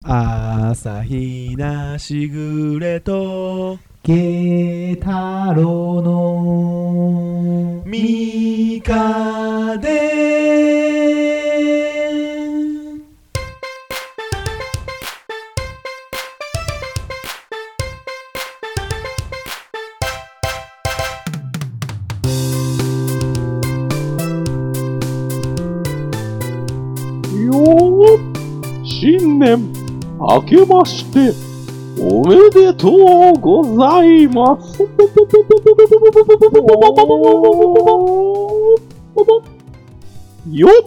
朝日なしぐれと慶太郎のみかでよー、新年明けましておめでとうございます。よっ、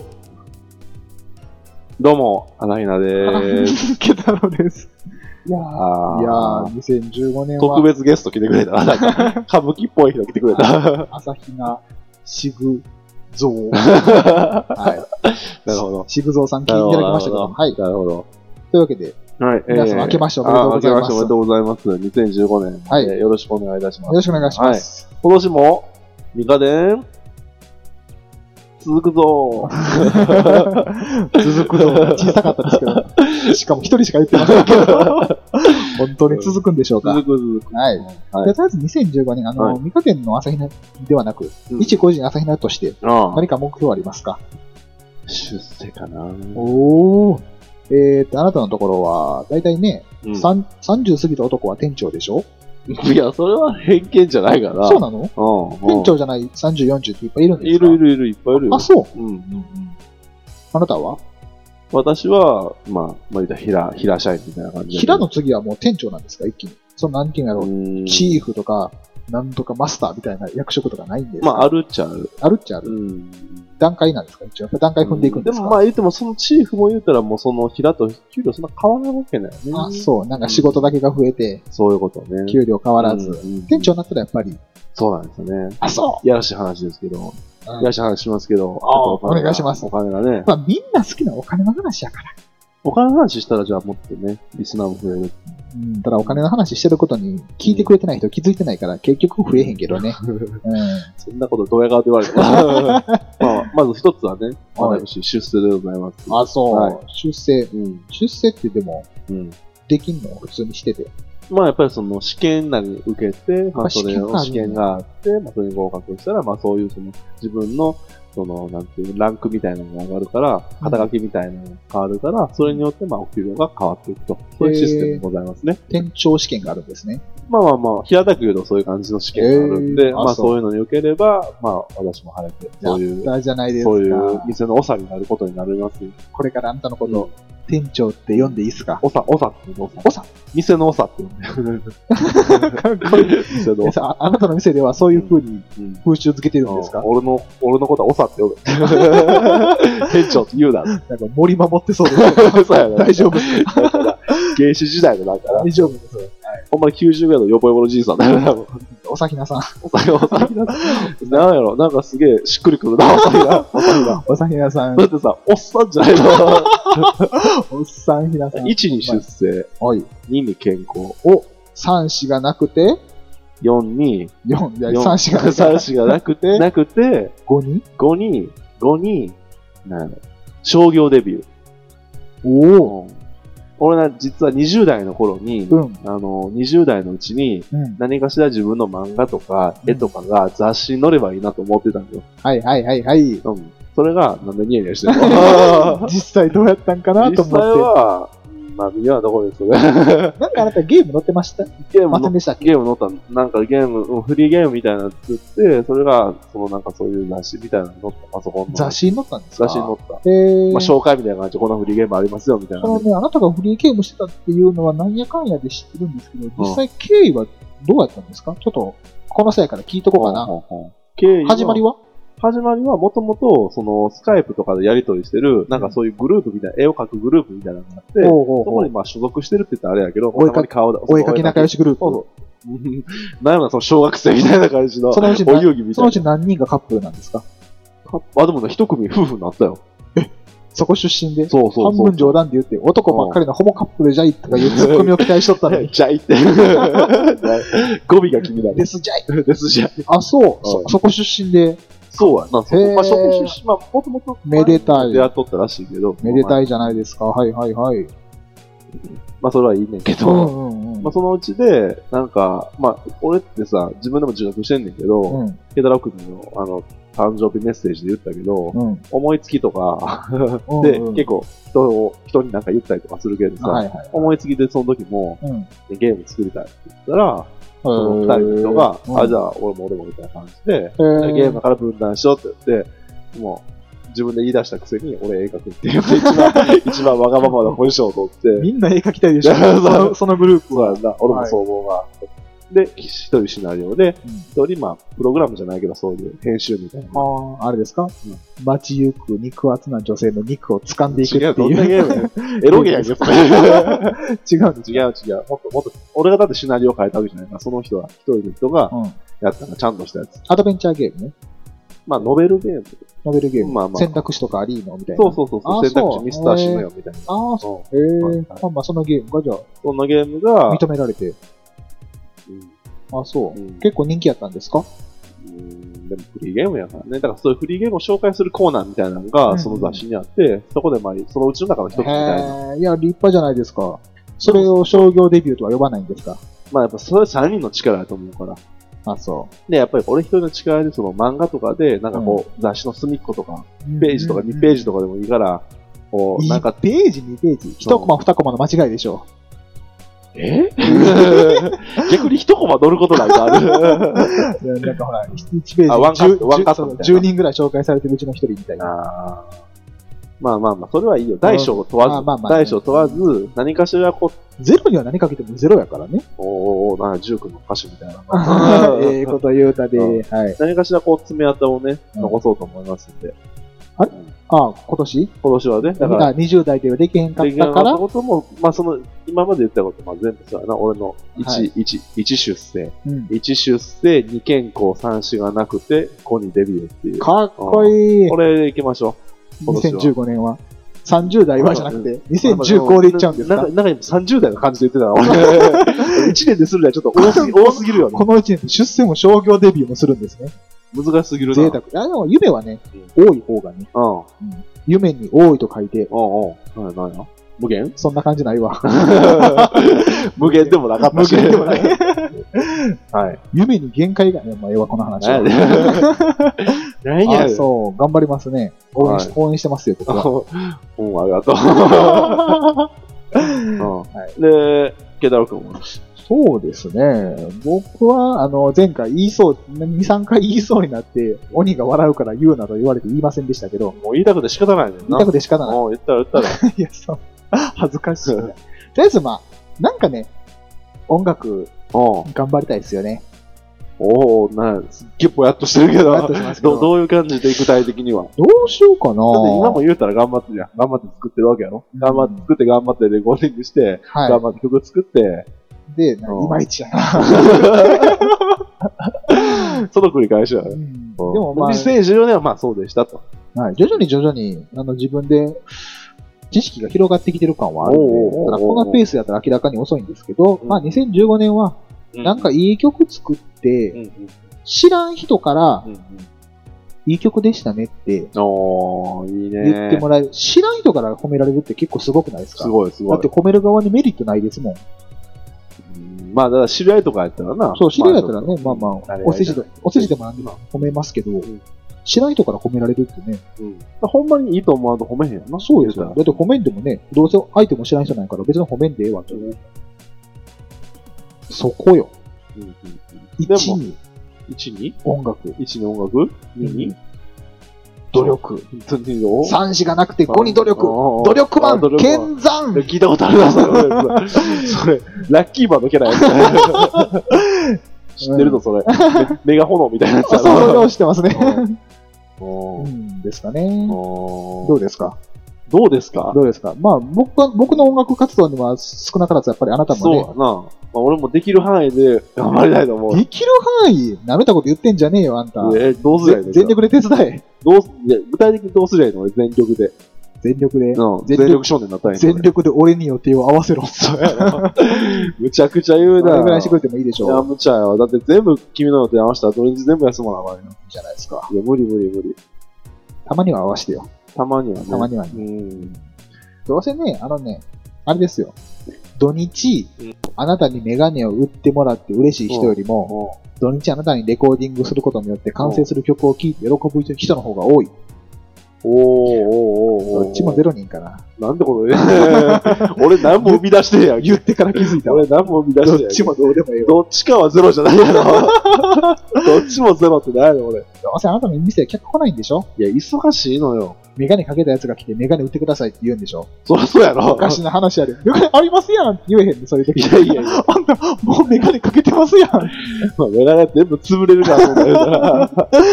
どうも、花ひなでーす。 慶太郎です。 いや 2015年は特別ゲスト来てくれた。なんか歌舞伎っぽい人来てくれた。 朝比奈しぐぞう。はい。 なるほど。 しぐぞうさん聞いていただきましたけど、はい。 なるほど。 というわけで、 はい。 皆様明けましておめでとうございます。 明けましておめでとうございます。2015年。 はい。 よろしくお願いいたします。 よろしくお願いします。 はい、今年も、ミカデン、続くぞ続くぞ。小さかったですけど、しかも一人しか言ってませんけど、本当に続くんでしょうか。 続く。 はい。とりあえず2015年、ミカデンの朝比奈ではなく、一個人朝比奈として、何か目標はありますか？ 出世かな。 おー。あなたのところは、だいたいね、30過ぎた男は店長でしょ？ いや、それは偏見じゃないから。 そうなの？店長じゃない30、40っていっぱいいるんですか？ いる、いっぱいいるよ。 あ、そう。あなたは？ 私は、まあ、言ったら平社員みたいな感じで。 平の次はもう店長なんですか？一気に。なんていうんだろう。チーフとか、なんとかマスターみたいな役職とかないんですか？ まあ、あるっちゃある。 あるっちゃある。段階なんですか？一応。段階踏んでいくんですか？ でもまあ言っても、そのチーフも言うたらもうその平と給料そんな変わらないわけだよね。 あ、そう。なんか仕事だけが増えて、 そういうことね。 給料変わらず。店長になったらやっぱり。 そうなんですよね。 あ、そう。 いやらしい話ですけど。いやらしい話しますけど。 お願いします。 お金がね。 まあみんな好きなお金の話やから。 お金の話したらじゃあもっとね、リスナーも増える。 ただお金の話してることに聞いてくれてない人気づいてないから結局増えへんけどね。 そんなことドヤ顔で言われてまず一つはね、私、出世でございます。 あ、そう。出世。出世ってでも、できんの普通にしてて。 まあやっぱりその試験なり受けて、まあそれの試験があって、まあそれに合格したら、まあそういうその自分のなんていう、ランクみたいなのが上がるから、肩書きみたいなのが変わるから、それによって、まあ、お給料が変わっていくと。そういうシステムでございますね。 店長試験があるんですね。 まあ、平たく言うとそういう感じの試験があるんで、まあ、そういうのに受ければ、まあ、私も晴れて、そういう、そういう店の長になることになりますよ。 これからあんたのこと、店長って呼んでいいっすか？ 長って言うの？長。店の長って呼んで。かっこいい。店の長。 あなたの店ではそういう風に風習づけてるんですか？ 俺のことは長って呼ぶ。店長って言うな。 なんか森守ってそうですけど。 そうやな。 大丈夫。 原始時代のなんか大丈夫です。 ほんまに90ぐらいのヨボヨボのじいさんだよな。 おさひなさん。 おさひなさん。なんやろ、なんかすげえしっくりくるな、おさひな。 おさひなさん。 だってさ、おっさんじゃないの。 おっさんひなさん。 1に出世。2に健康。 3子がなくて、 4に、 3子がなくて、5に、商業デビュー。俺な、実は20代の頃に、20代のうちに、何かしら自分の漫画とか、絵とかが雑誌に載ればいいなと思ってたんだよ。 はい。 それが、なんでニヤニヤしてるの？ 実際どうやったんかなと思って。 実際は、まあ、微妙なところですよね。 なんかあなたゲーム載ってました？ ゲーム載った。なんかゲーム、フリーゲームみたいなの作って、それが、なんかそういう雑誌みたいなの載った、パソコンの。 雑誌に載ったんですか？ 雑誌に載った。まあ、紹介みたいな感じで、こんなフリーゲームありますよ、みたいな。 あなたがフリーゲームしてたっていうのはなんやかんやで知ってるんですけど、実際経緯はどうやったんですか？ちょっと、この際から聞いとこうかな。始まりはもともと、スカイプとかでやり取りしてる、なんかそういうグループみたいな、絵を描くグループみたいなのがあって、そこにまあ所属してるって言ったらあれやけど、 お絵描き仲良しグループ。 なんやろな、小学生みたいな感じの、お遊戯みたいな。 そのうち何人がカップルなんですか？ でもね、一組夫婦になったよ。 そこ出身で、 半分冗談で言って、男ばっかりのホモカップルじゃいとかいうツッコミを期待しとったのに。 じゃいって。語尾が気になる。 ですじゃい。 あ、 そう。そこ出身で。 そうやな。まあ、そこ出身、まあ、もともと、 めでたい。 出会っとったらしいけど。 めでたいじゃないですか。はい。 まあそれはいいねんけど、まあそのうちで、なんか、まあ俺ってさ、自分でも自覚してんねんけど、ケダラ君の誕生日メッセージで言ったけど、思いつきとかで、結構人になんか言ったりとかするけどさ、思いつきでその時も、ゲーム作りたいって言ったら、その二人の人が、じゃあ俺もみたいな感じで、ゲームから分断しようって言って、もう、自分で言い出したくせに、俺絵描くっていう一番わがままなポジションを取って。 みんな絵描きたいでしょそのグループは。 俺もそう思うが。で、一人シナリオで、一人まあ、プログラムじゃないけど、そういう編集みたいな。 あれですか街行く肉厚な女性の肉を掴んでいくっていう。 どんなゲームエロゲーやんけ、違う。もっと、俺がだってシナリオを変えたわけじゃないから、その人は、一人の人が、やったのちゃんとしたやつ。 アドベンチャーゲームね。 まあ、ノベルゲーム。 まあまあ。選択肢とかありのみたいな。 そう。選択肢ミスターシムよみたいな。 そう。まあそのゲームがじゃあ。 そのゲームが。 認められて。そう。結構人気やったんですか？ でもフリーゲームやからね。だからそういうフリーゲームを紹介するコーナーみたいなのが、その雑誌にあって、そこでまあ、そのうちの中の一つみたいな。 いや、立派じゃないですか。それを商業デビューとは呼ばないんですか？ まあやっぱそれ3人の力だと思うから。 そう。 で、やっぱり俺一人の力でその漫画とかで、なんかこう、雑誌の隅っことか、ページとか2ページとかでもいいから、こう、なんか。 1ページ、2ページ。1コマ、2コマの間違いでしょ。 逆に1コマ乗ることなんかある。 なんかほら、1ページ、 ワンカット 10人ぐらい紹介されてるうちの1人みたいな。 まあ、それはいいよ。大小問わず、大小問わず、何かしらこう、 ゼロには何かけてもゼロやからね。 なんかジュークの歌詞みたいな。 ええこと言うたで、はい。 何かしらこう、爪痕をね、残そうと思いますんで。 あれ今年はね。だから、20代ではできへんかったから。 ことも、まあ、今まで言ったこと、まあ、全部そうやな。俺の1出世。1出世、2健康、3死がなくて、5にデビューっていう。 かっこいい。 これでいきましょう。 2015年は。30代はじゃなくて、2015でいっちゃうんですか？ なんか今30代の感じで言ってたな。1年でするにはちょっと多すぎるよね。 この1年で出世も商業デビューもするんですね。 難しすぎるな。 贅沢。でも夢はね、多い方がね。夢に多いと書いて。 何や無限？ そんな感じないわ。 無限でもなかったし。 無限でもない。はい。夢に限界がね、まあ、この話は。 何やそう、頑張りますね。応援してますよ、僕は。 ありがとう。で、ケダロ君はそうですね。僕は、前回2、3回言いそうになって、鬼が笑うから言うなと言われて言いませんでしたけど。 もう言いたくて仕方ないねんな。 言いたくて仕方ない。 言ったら。 いや、そう。恥ずかしい。とりあえずまあ、なんかね、音楽、頑張りたいですよね。 すっげえぽやっとしてるけど、どういう感じで具体的には。 どうしようかな。だって今も言うたら頑張ってるやん。頑張って作ってるわけやろ。頑張って作って頑張ってレコーディングして、頑張って曲作って。 で、いまいちやな。 その繰り返しやね。でもまあ、2014年はまあそうでしたと。 はい。徐々に、自分で、知識が広がってきてる感はあるんで、ただこのペースやったら明らかに遅いんですけど、まあ2015年は、なんかいい曲作って、知らん人から、いい曲でしたねって言ってもらえる。知らん人から褒められるって結構すごくないですか？ すごい。 だって褒める側にメリットないですもん。 まあ、だから知り合いとかやったらな。 そう、知り合いやったらね、まあ、お世辞でも何でも褒めますけど、知らん人から褒められるってね。 ほんまにいいと思わんと褒めへんやな。 そうですよ。だって褒めんでもね、どうせ相手も知らん人なんやから別に褒めんでええわと。そこよ。1に音楽。 1に音楽 ?2 に努力。3子がなくて5に努力。努力マン、剣山。 聞いたことあるな、それ。ラッキーマンのキャラやつ。知ってるぞ、それ。メガ炎みたいなやつやろ。 そう、知ってますね。ですかね。どうですか？まあ、僕の音楽活動には少なからずやっぱりあなたもね。 そうだな。俺もできる範囲で頑張りたいと思う。 できる範囲舐めたこと言ってんじゃねえよ、あんた。 どうすりゃいいの？ 全力で手伝え。 具体的にどうすりゃいいの？俺全力で。 全力で。 全力少年になったらいいの？ 全力で俺に予定を合わせろ。 そうやろ。むちゃくちゃ言うな。 それぐらいしてくれてもいいでしょう。 いや、むちゃよ。だって全部君の予定合わせたら、とりあえず全部休まなあかんよ。いいじゃないですか。 いや、無理。 たまには合わせてよ。 たまにはね。 どうせね、 あれですよ。土日、あなたにメガネを売ってもらって嬉しい人よりも、土日あなたにレコーディングすることによって完成する曲を聴いて喜ぶ人の方が多い。どっちも0人かな。 なんでこれ俺何も生み出してんやん。 言ってから気づいた。 俺何も生み出してんやん。 どっちもどうでもいいよ。 どっちかは0じゃないやろ。どっちも0ってないの俺。 どうせあなたの店客来ないんでしょ？ いや、忙しいのよ。 メガネかけたやつが来てメガネ売ってくださいって言うんでしょ？ そりゃそうやろ。 おかしな話やで。メガネありますやんって言えへんね、そういう時。 いやいやいや。 あんた、もうメガネかけてますやん。 メガネ全部潰れるから、そうだよ。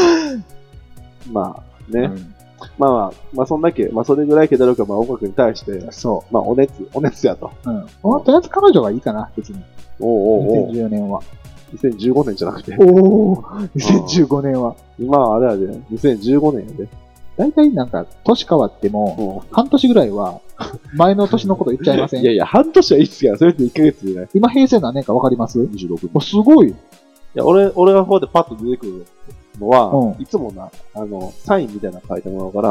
まあ、ね。まあ、そんだけ、まあ、それぐらいけどるか、まあ、音楽に対して、 そう。 まあ、お熱やと。 とりあえず彼女がいいかな、別に。2014年は。 2015年じゃなくて。 2015年は。 今はあれやで、2015年やで。 大体なんか、年変わっても、半年ぐらいは、前の年のこと言っちゃいません？ いやいや、半年はいいっすやん。それって1ヶ月じゃない。 今平成何年かわかります？ 26年。 すごい。 いや、俺がこうでパッと出てくるのは、いつもな、サインみたいなの書いてもらうから、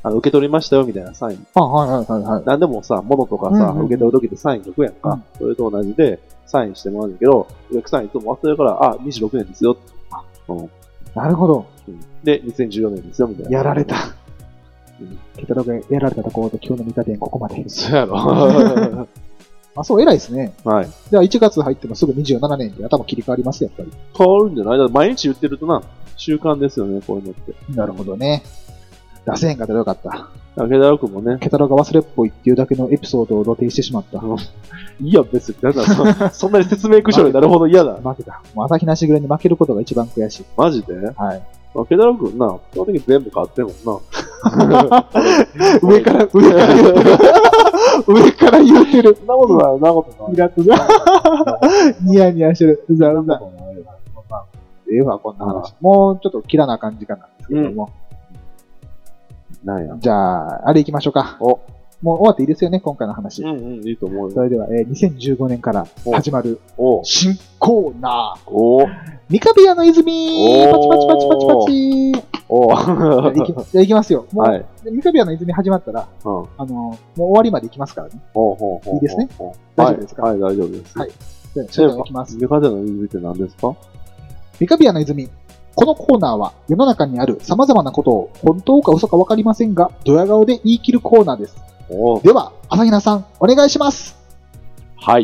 受け取りましたよみたいなサイン。 はい。 なんでもさ、物とかさ、受け取るときってサイン書くやんか。それと同じで、サインしてもらうんだけど、お客さんいつも忘れるから、あ、26年ですよ。 なるほど。 で、2014年ですよ、みたいな。 やられた。ケタログがやられたところで今日の見方でここまで。 そうやろ。 あ、そう、偉いですね。 はい。 では1月入ってもすぐ27年で頭切り替わります、やっぱり。 変わるんじゃない？だって毎日言ってるとな、習慣ですよね、こういうのって。 なるほどね。出せへんかったらよかった。 ケタログもね。 ケタログが忘れっぽいっていうだけのエピソードを露呈してしまった。 いや、別に。そんなに説明口調になるほど嫌だ。 負けた。もう朝日奈しぐれに負けることが一番悔しい。 マジで？ はい。 ケタログな、基本的に全部買ってんもんな。 上から言うてる。 そんなことない、そんなことない。 イラッとさ。ニヤニヤしてる。うざうざ。ええわ、こんな話。もうちょっと切らな感じかなんですけども。 なんや。 じゃあ、あれ行きましょうか。もう終わっていいですよね、今回の話。 いいと思うよ。 それでは、2015年から始まる新コーナー。 三日部屋の泉パチパチパチパチパチじゃあ行きますよ。もう、三日部屋の泉始まったら、もう終わりまで行きますからね。いいですね。大丈夫ですか？はい、 大丈夫です。 はい。じゃあ、それでは行きます。 三日部屋の泉って何ですか？ 三日部屋の泉。このコーナーは世の中にある様々なことを本当か嘘かわかりませんが、ドヤ顔で言い切るコーナーです。では、朝比奈さん、お願いします。 はい。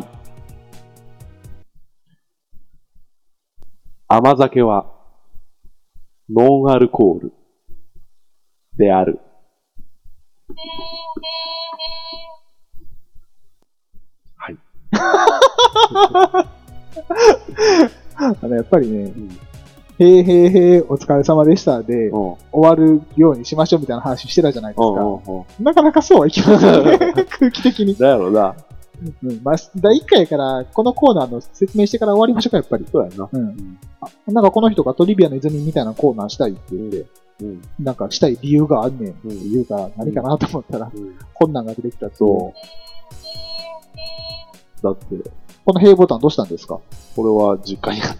甘酒は、ノンアルコールである。はい。 やっぱりね、へーへーへーお疲れ様でしたで、終わるようにしましょうみたいな話してたじゃないですか。なかなかそうはいきませんね。空気的に。 だやろな。 まあ、第1回からこのコーナーの説明してから終わりましょうか、やっぱり。 そうやな。 なんかこの人がトリビアの泉みたいなコーナーしたいって言って、なんかしたい理由があんねんっていうか、何かなと思ったら、こんなんが出てきたと。 だって、 この平ボタンどうしたんですか？ これは実家にあった。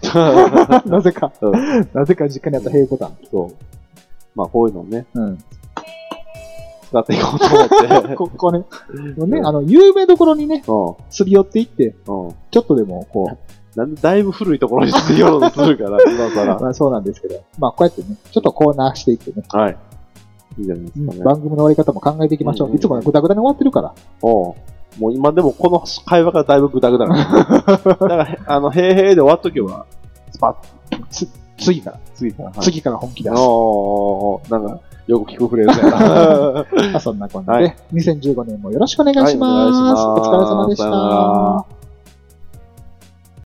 なぜか。なぜか実家にあった平ボタン。 そう。まあこういうのね。使っていこうと思って。 ここね。有名どころにね、すり寄っていって、ちょっとでもこう。 なんでだいぶ古いところにすり寄ろうとするから、今から。 まあそうなんですけど。まあこうやってね、ちょっとコーナーしていってね。 はい。いいじゃないですかね。 番組の終わり方も考えていきましょう。いつもグダグダに終わってるから。 もう今でもこの会話がだいぶグダグダなの。だから、へーへーで終わっとけば、スパッ次から本気出す。 なんか、よく聞くフレーズやな。 そんな感じで、2015年もよろしくお願いします。お疲れ様でした。